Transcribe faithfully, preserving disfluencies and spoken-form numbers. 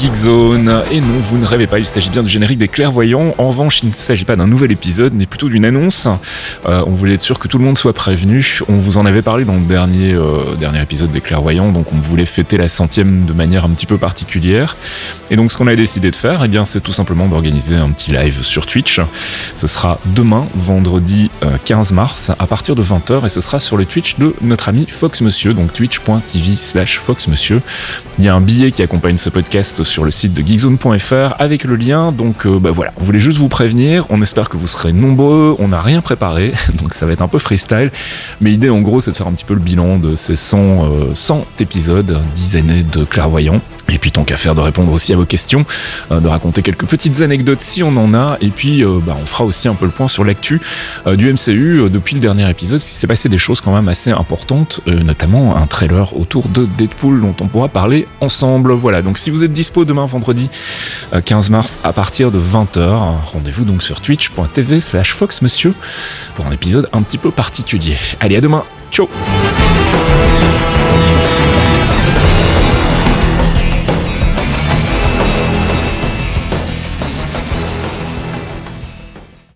Geekzone. Et non, vous ne rêvez pas, il s'agit bien du générique des Clairvoyants. En revanche, il ne s'agit pas d'un nouvel épisode, mais plutôt d'une annonce. Euh, on voulait être sûr que tout le monde soit prévenu. On vous en avait parlé dans le dernier, euh, dernier épisode des Clairvoyants, donc on voulait fêter la centième de manière un petit peu particulière. Et donc ce qu'on a décidé de faire, eh bien, c'est tout simplement d'organiser un petit live sur Twitch. Ce sera demain, vendredi euh, quinze mars, à partir de vingt heures, et ce sera sur le Twitch de notre ami Fox Monsieur, donc twitch.tv slash Fox Monsieur. Il y a un billet qui accompagne ce podcast sur le site de geekzone point f r avec le lien, donc euh, bah voilà, on voulait juste vous prévenir, on espère que vous serez nombreux, on n'a rien préparé, donc ça va être un peu freestyle, mais l'idée en gros c'est de faire un petit peu le bilan de ces cent, euh, cent épisodes, dix années de Clairvoyants. Et puis tant qu'à faire de répondre aussi à vos questions, euh, de raconter quelques petites anecdotes si on en a, et puis euh, bah, on fera aussi un peu le point sur l'actu euh, du M C U euh, depuis le dernier épisode. Il s'est passé des choses quand même assez importantes, euh, notamment un trailer autour de Deadpool dont on pourra parler ensemble. Voilà, donc si vous êtes dispo demain vendredi euh, quinze mars à partir de vingt heures, rendez-vous donc sur twitch.tv slash Fox Monsieur pour un épisode un petit peu particulier. Allez, à demain, ciao.